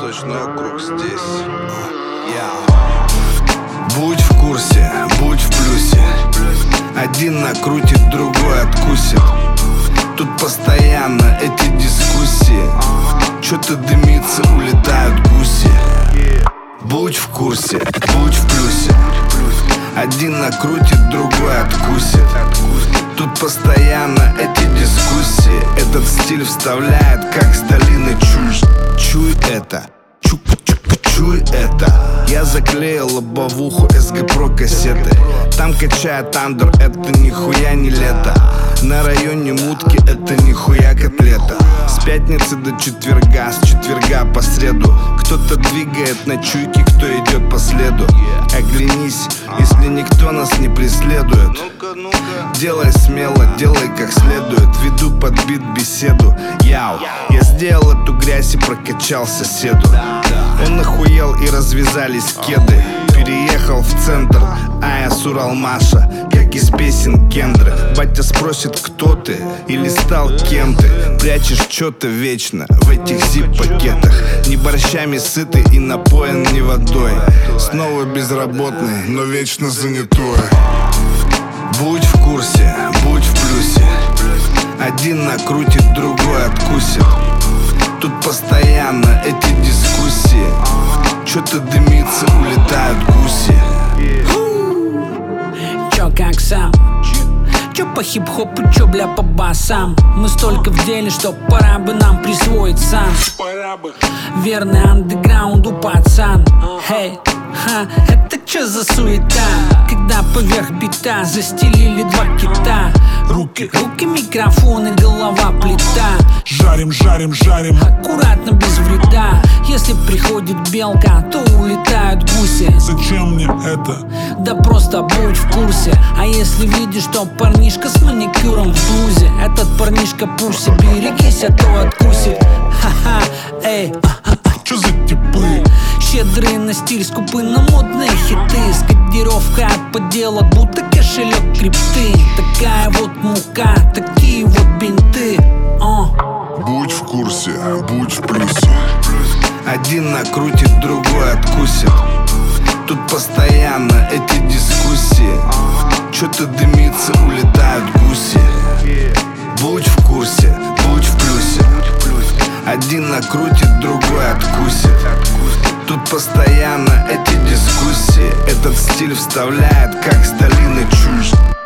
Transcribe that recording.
сплошной округ здесь. Будь в курсе, будь в плюсе. Один накрутит, другой откусит. Тут постоянно эти дискуссии. Чё-то дымится, улетают гуси. Будь в курсе, будь в плюсе. Один накрутит, другой откусит. Тут постоянно эти дискуссии. Этот стиль вставляет, как Сталин и чушь. Чуй это, чуй это. Я заклеил лобовуху SG Pro кассеты. Там качает андер, это нихуя не лето. На районе мутки это нихуя котлета. С пятницы до четверга, с четверга по среду. Кто-то двигает на чуйке, кто идет по следу. Оглянись, если никто нас не преследует. Делай смело, делай как следует. Веду под бит беседу. Яу, я сделал эту грязь и прокачал соседу. Он охуел и развязались кеды. Переехал в центр, а я с Уралмаша, как из песен Кендры. Батя спросит, кто ты или стал кем ты. Прячешь что-то вечно в этих зип-пакетах. Не борщами сытый и напоен не водой. Снова безработный, но вечно занятой. Будь в курсе, будь в плюсе. Один накрутит, другой откусит. Тут постоянно эти дискуссии. Чё-то дымится, улетают гуси. Чё как сам? Чё по хип-хопу, чё бля по басам? Мы столько в деле, что пора бы нам присвоить сам. Верный андеграунду пацан. Хей, это чё за суета? Когда поверх бита застелили два кита. Руки, микрофоны, голова плита. Жарим, жарим, жарим. Аккуратно, без вреда. Если приходит белка, то улетают гуси. Зачем мне это? Да просто будь в курсе. А если видишь, что парнишка с маникюром в блузе, этот парнишка пуси, берегись, а то откусит. Ха-ха, эй, Чё за типы? щедрые на стиль, скупы на модные хиты. С кодировкой от поделок, будто кошелек крипты. Такая вот мука, такие вот бинты. Будь в курсе, будь в плюсе. Один накрутит, другой откусит. Тут постоянно эти дискуссии. Чё-то дымится, улетают гуси. Будь в курсе, будь в плюсе. Один накрутит, другой откусит. Тут постоянно эти дискуссии. Этот стиль вставляет, как Сталин и чушь.